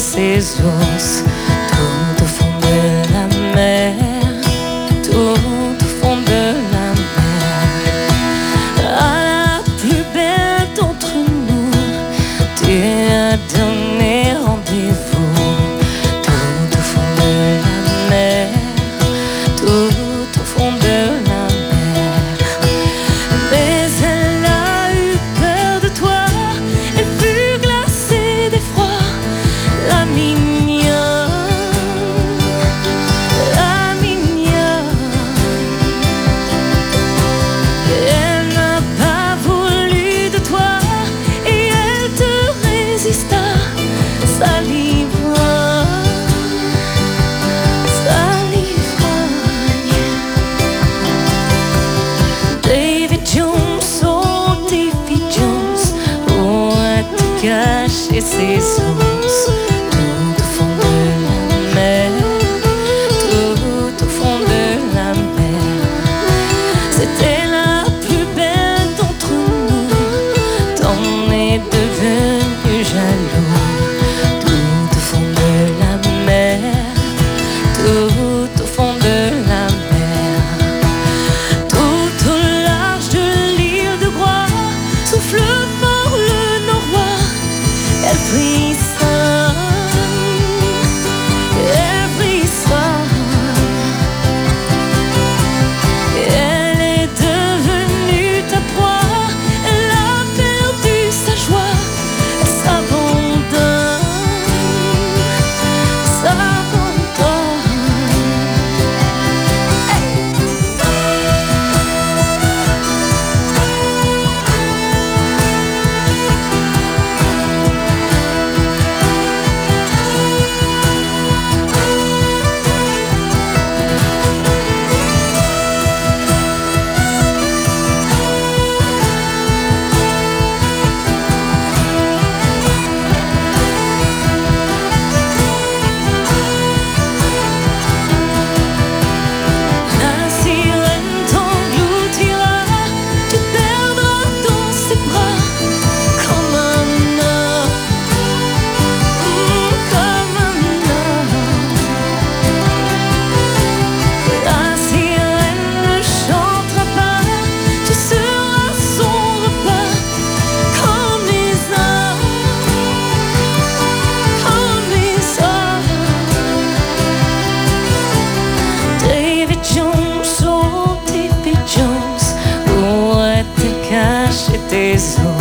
ses os, tout au fond de la mer, tout au fond de la mer. À la plus belle d'entre nous, tu as donné rendez-vous, tout au fond de la mer, tout au fond de la mer. Mais elle a eu peur de toi, elle fut glacée d'effroi. La mignonne, la mignonne, elle n'a pas voulu de toi et elle te résista. Sa l'ivrogne, sa l'ivrogne. David Jones, oh David Jones, où a-t-il caché ses os? Tout au fond de la mer, tout au fond de la mer. C'était la plus belle d'entre nous, t'en es devenu jaloux. Tout au fond de la mer, tout au fond de la mer. Tout au large de l'île de Groix, souffle fort le Norrois. Elle frissonne, elle frissonne. Elle est devenue ta proie, elle a perdu sa joie. Elle s'abandonne, s'abandonne. La sirène t'engloutira, tu perdras dans ses bras comme un homme, comme un homme. La sirène ne chantera pas, tu seras son repas comme les hommes, comme les hommes. David Jones, oh David Jones, où a-t-il caché tes os?